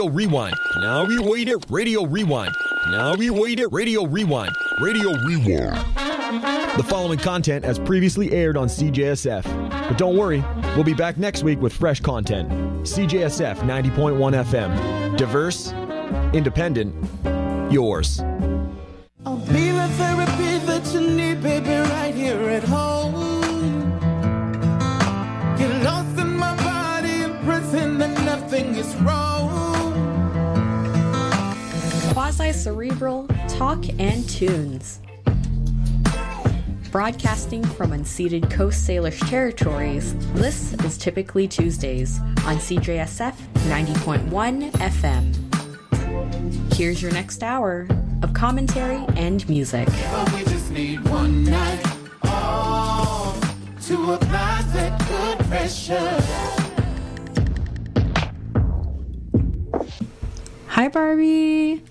Rewind. Now we wait it. Radio Rewind. Now we wait it. Radio Rewind. Radio Rewind. The following content as previously aired on CJSF. But don't worry, we'll be back next week with fresh content. CJSF 90.1 FM. Diverse, independent, yours. I'll be the therapy that you need, baby, right here at home. Get lost in my body and pretend that nothing is wrong. Quasi-cerebral talk and tunes. Broadcasting from unceded Coast Salish territories, this is Typically Tuesdays on CJSF 90.1 FM. Here's your next hour of commentary and music. But we just need one night off to apply that good pressure. Hi, Barbie.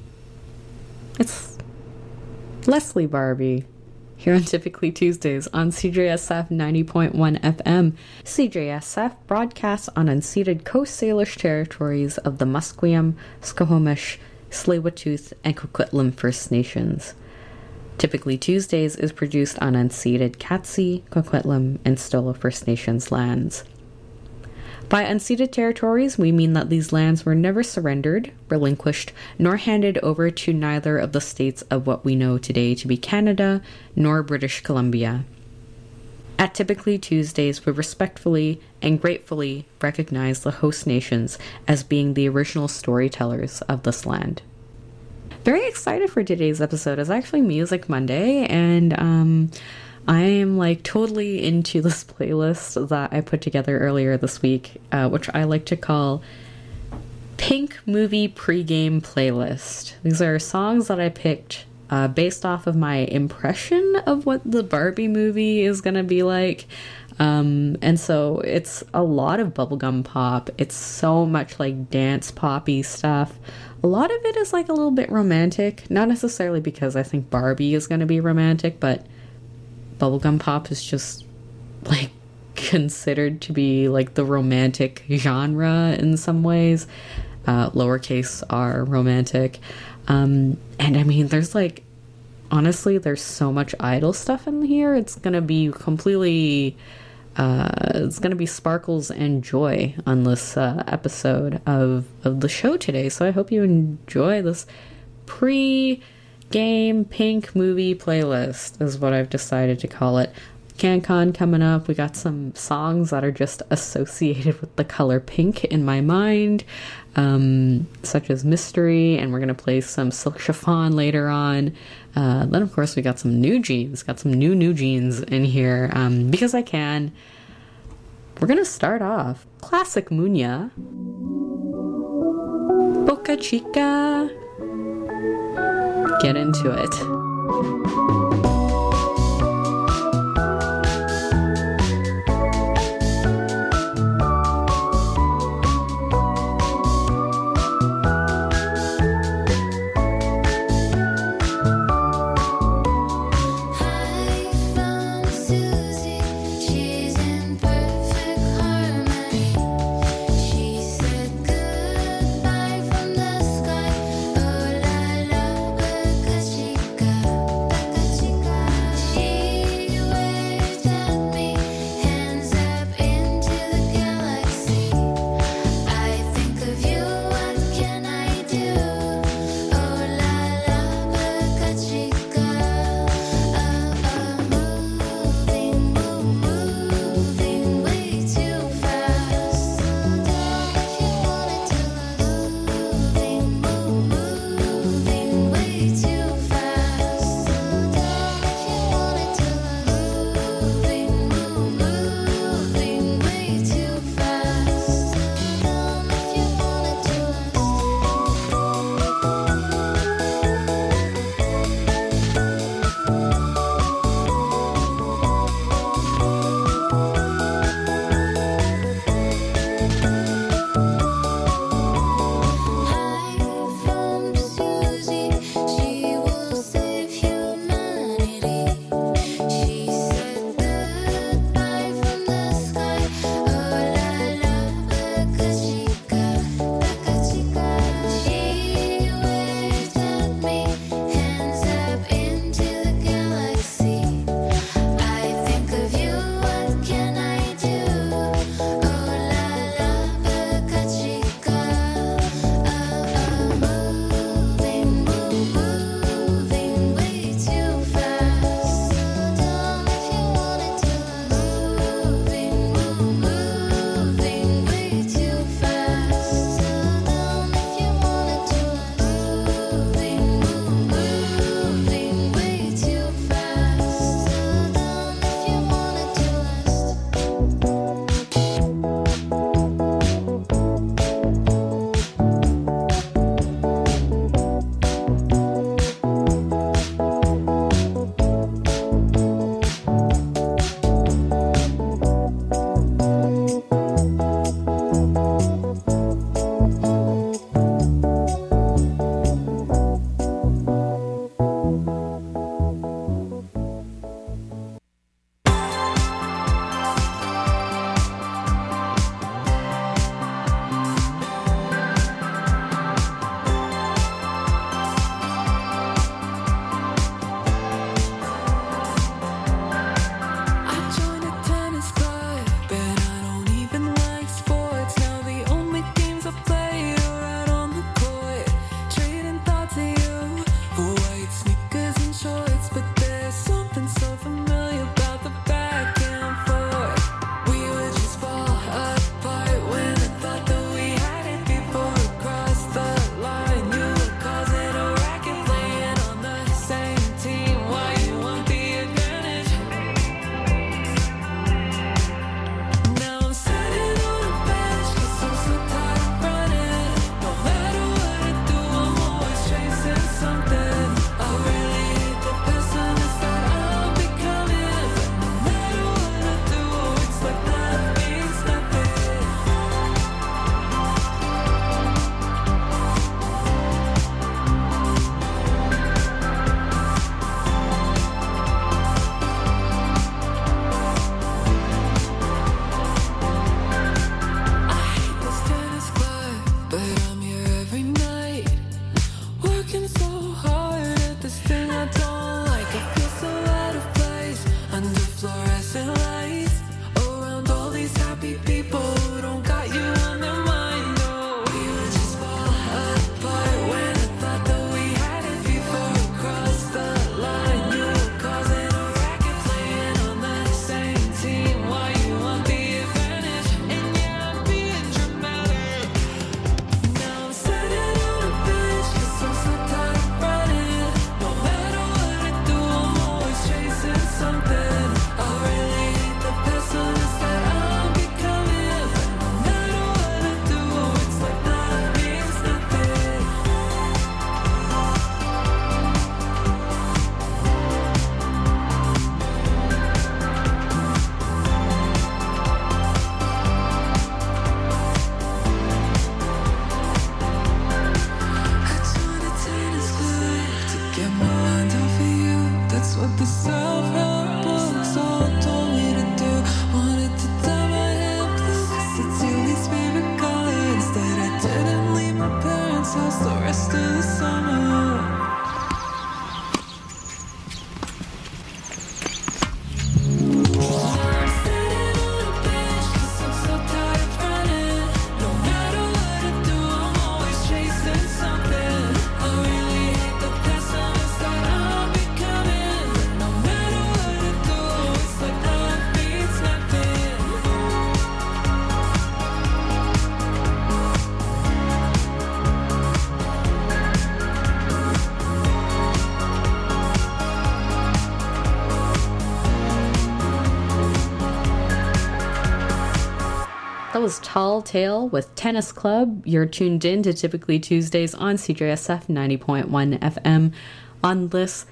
It's Leslie Barbie here on Typically Tuesdays on CJSF 90.1 FM. CJSF broadcasts on unceded Coast Salish territories of the Musqueam, Squamish, Tsleil-Waututh, and Coquitlam First Nations. Typically Tuesdays is produced on unceded Katzie, Coquitlam, and Stolo First Nations lands. By unceded territories, we mean that these lands were never surrendered, relinquished, nor handed over to neither of the states of what we know today to be Canada, nor British Columbia. At Typically Tuesdays, we respectfully and gratefully recognize the host nations as being the original storytellers of this land. Very excited for today's episode. It's actually Music Monday, and I am totally into this playlist that I put together earlier this week, which I like to call Pink Movie Pre-Game Playlist. These are songs that I picked based off of my impression of what the Barbie movie is going to be like. And so it's a lot of bubblegum pop. It's so much dance poppy stuff. A lot of it is a little bit romantic. Not necessarily because I think Barbie is going to be romantic, but bubblegum pop is just considered to be the romantic genre in some ways. Lowercase r romantic. And I mean, there's honestly, there's so much idol stuff in here. It's gonna be completely it's gonna be sparkles and joy on this episode of the show today. So I hope you enjoy this pre-game Pink movie playlist is what I've decided to call it. CanCon coming up. We got some songs that are just associated with the color pink in my mind, such as Mystery, and we're going to play some Silk Chiffon later on. Then, of course, we got some new jeans. Got some new jeans in here, because I can. We're going to start off. Classic Munya. Boca Chica. Get into it. Chica, the rest of the summer. That was Tall Tale with Tennis Club. You're tuned in to Typically Tuesdays on CJSF 90.1 FM on this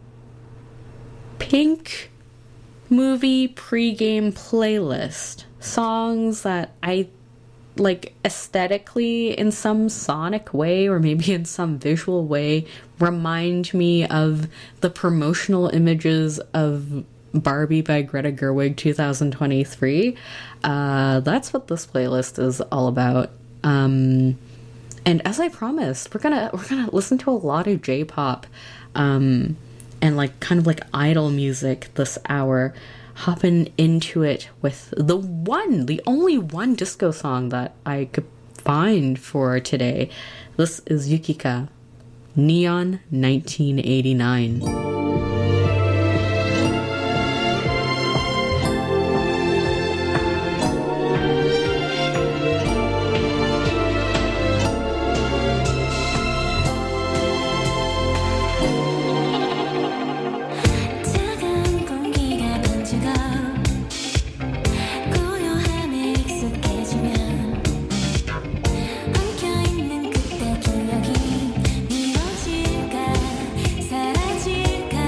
Pink movie pregame playlist. Songs that I like aesthetically in some sonic way or maybe in some visual way remind me of the promotional images of Barbie by Greta Gerwig 2023. That's what this playlist is all about. And as I promised, we're gonna listen to a lot of J-pop and like kind of like idol music this hour, hopping into it with the only one disco song that I could find for today. This is Yukika, Neon 1989. 사라질까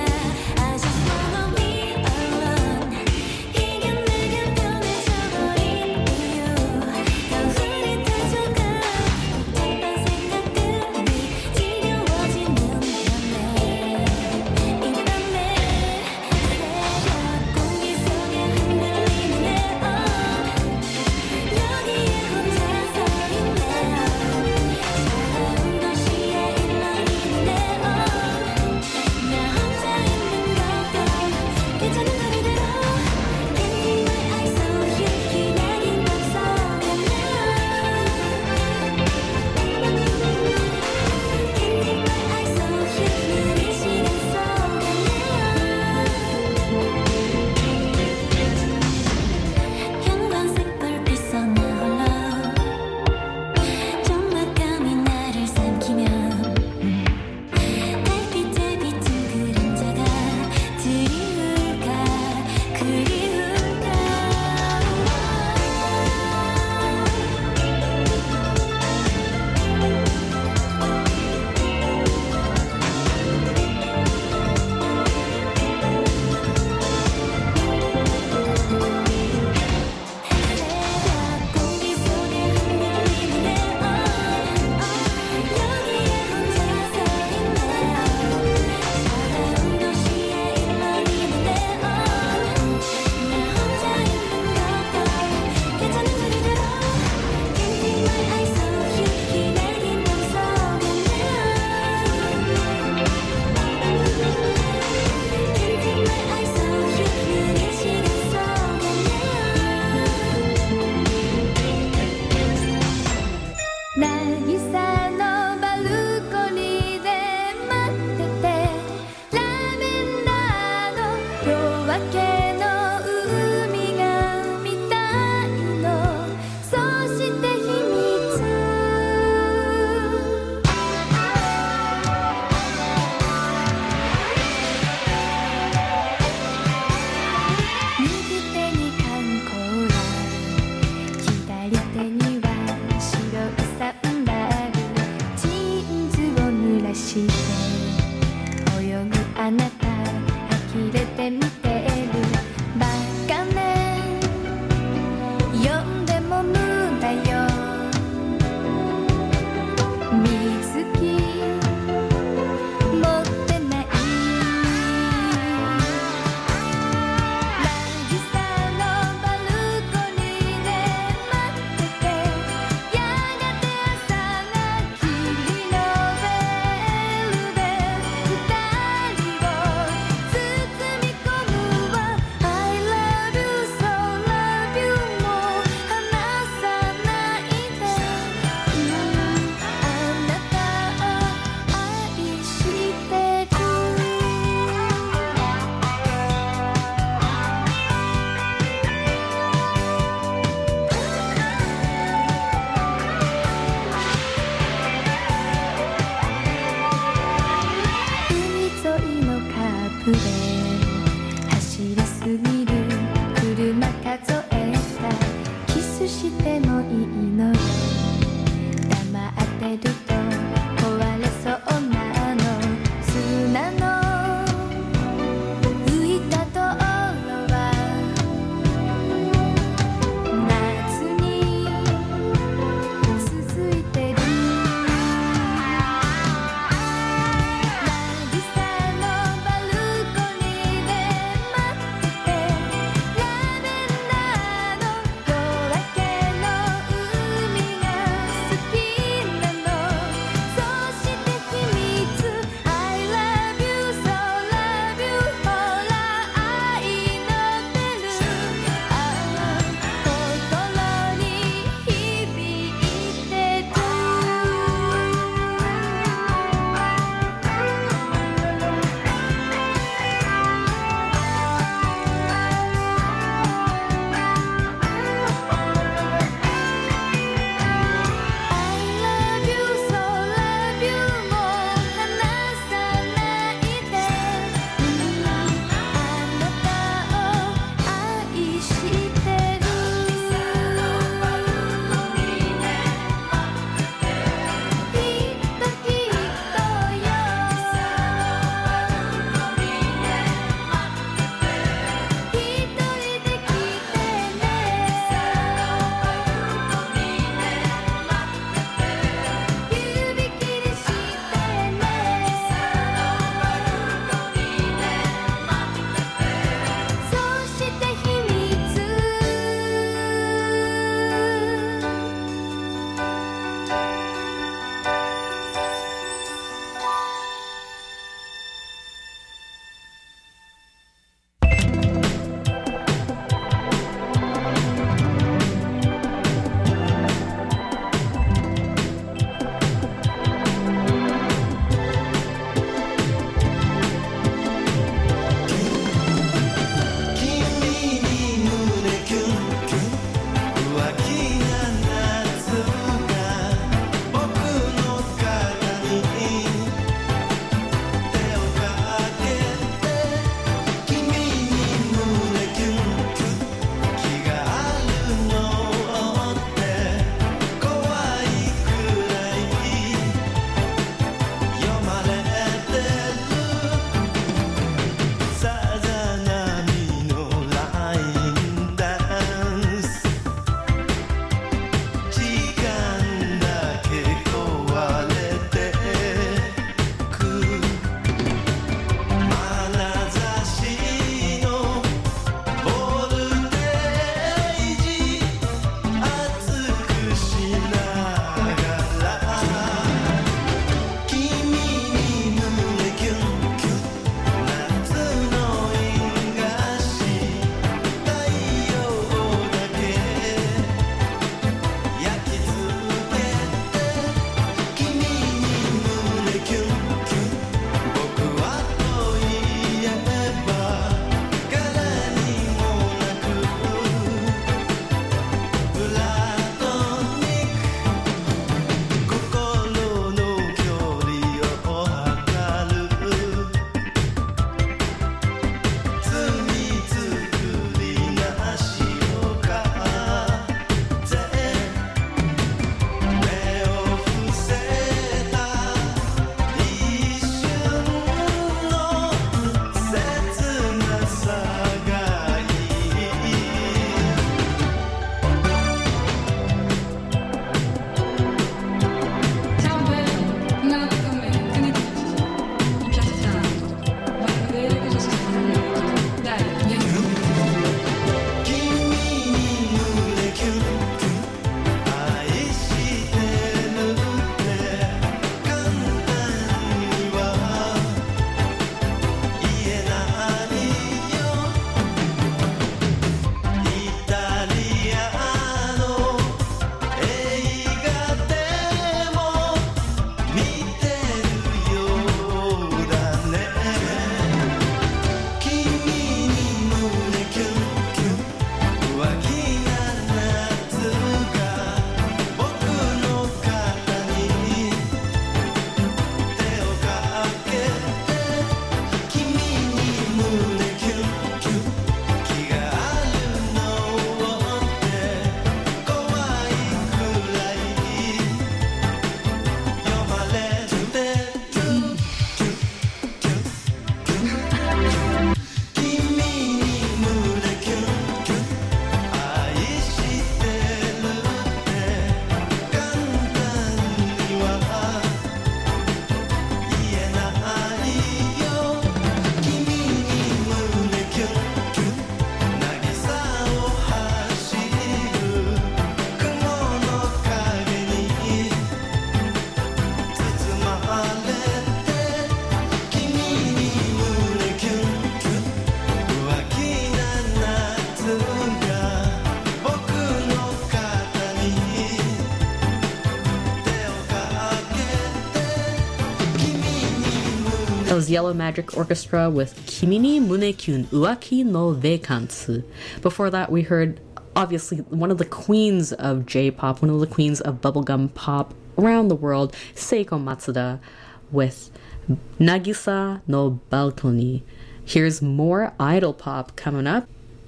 That was Yellow Magic Orchestra with Kimi ni Munekyun Uwaki no Veikantsu. Before that, we heard, obviously, one of the queens of J-pop, one of the queens of bubblegum pop around the world, Seiko Matsuda, with Nagisa no Balcony. Here's more idol pop coming up.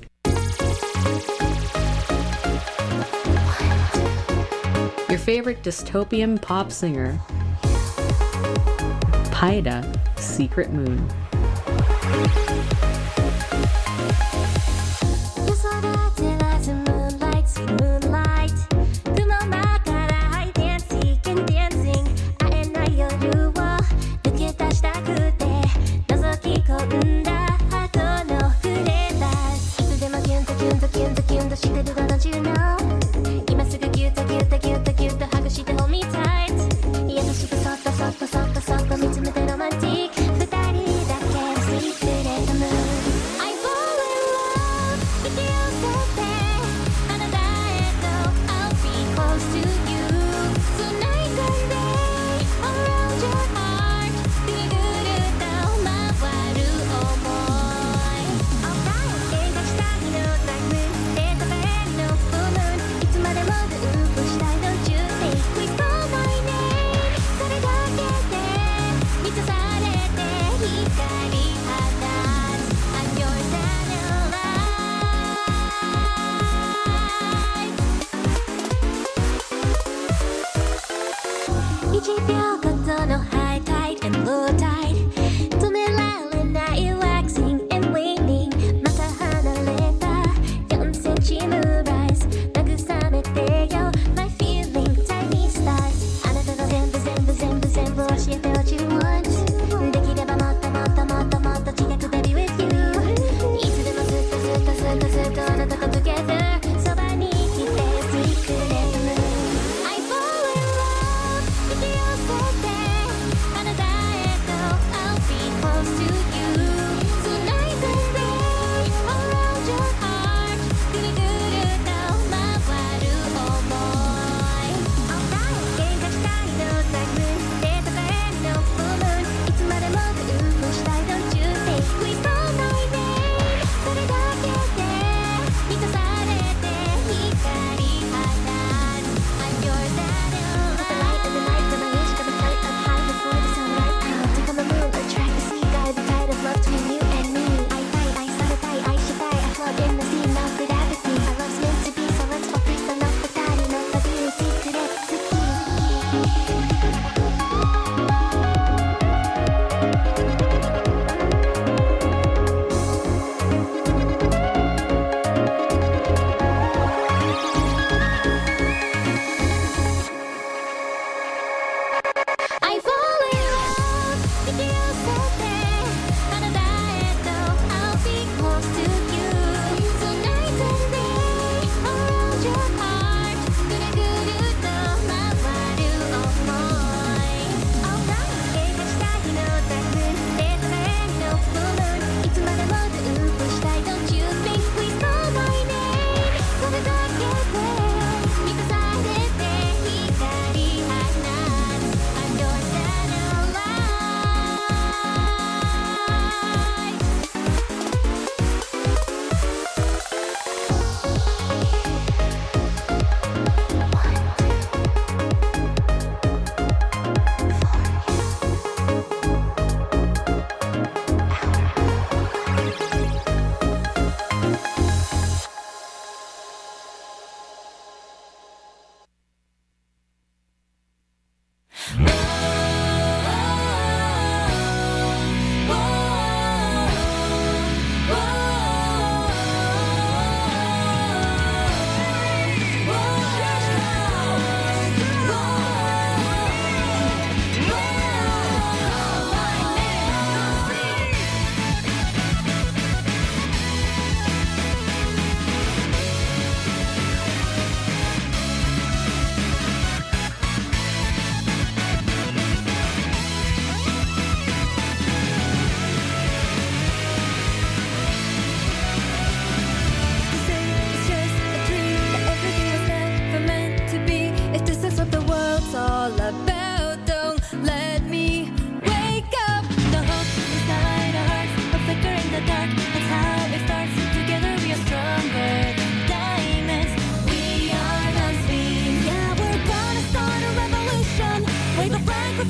Your favorite dystopian pop singer, Paida, Secret Moon.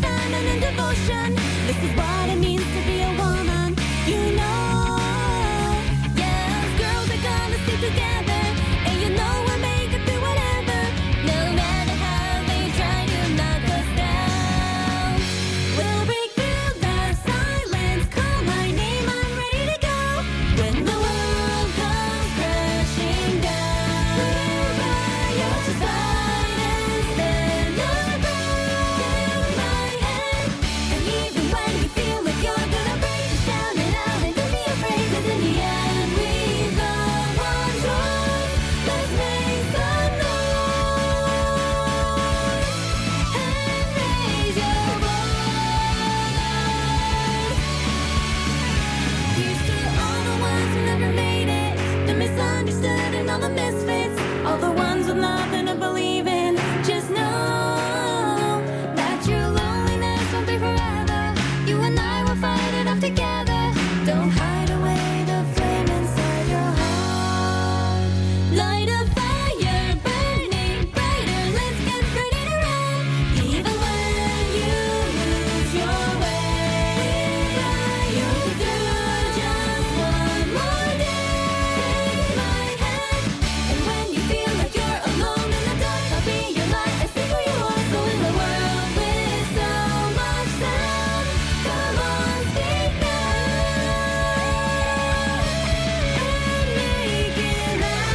passion and devotion. This is what it means to be a woman, you know. Yes, girls are gonna stick together, and you know we'll make it through whatever. No matter how they try to knock us down, we'll break through the silence. Call my name, I'm ready to go. When the world comes crashing down, we're by your side and stand above. Take my hand, and even when you feel like you're gonna break, just shout it out and don't be afraid, 'cause in the end we've got one choice. Let's make some noise and raise your voice. Here's to all the ones who never made it, the misunderstood and all the misfits, all the ones with nothing to believe in. Just know that your loneliness won't be forever. You and I will fight it off together. Don't hide away the flame inside your heart. Light a fire burning brighter. Let's get ready to run. Even when you lose your way, you'll get through just one more day. Take my hand, and when you feel like you're alone in the dark, I'll be your light and see who you are. So in the world with so much sound, come on, speak now and make it loud.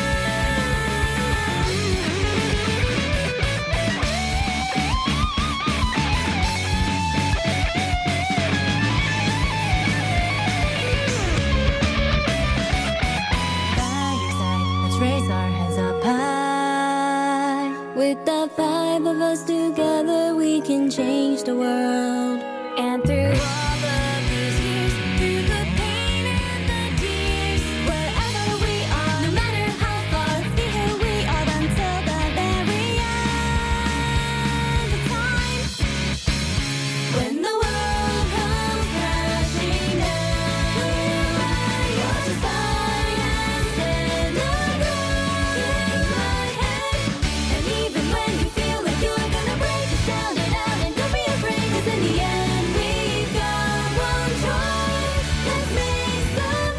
By your side, let's raise our hands up high. With the five of us together, we can change the world. And through all of these years, through the pain and the tears, wherever we are, no matter how far, let's be who we are until the very end of time. When the world comes crashing down, we're by your side and stand above. Take my hand, and even when you feel like you're gonna break, just shout it out and don't be afraid, 'cause in the end we've got one choice. Let's make some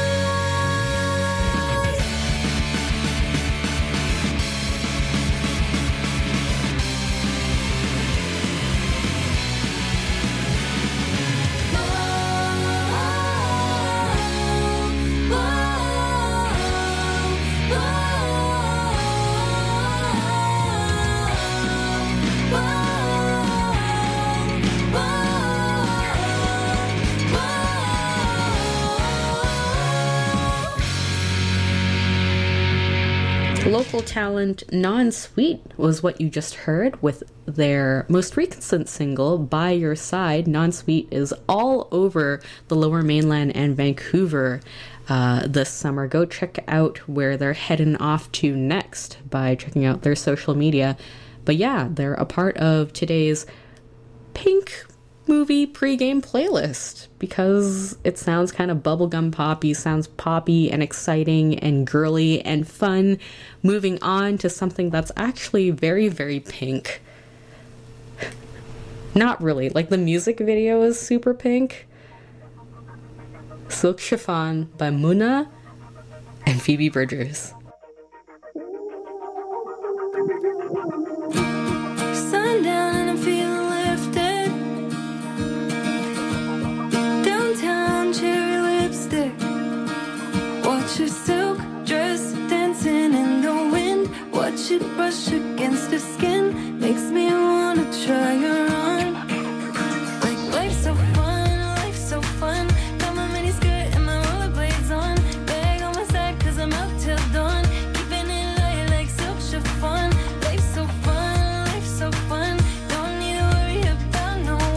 noise. Local talent Non-Sweet was what you just heard with their most recent single, By Your Side. Non-Sweet is all over the Lower Mainland and Vancouver this summer. Go check out where they're heading off to next by checking out their social media. But yeah, they're a part of today's Pink movie pregame playlist because it sounds kind of bubblegum poppy, sounds poppy and exciting and girly and fun. Moving on to something that's actually very, very pink. Not really, like the music video is super pink. Silk Chiffon by Muna and Phoebe Bridgers.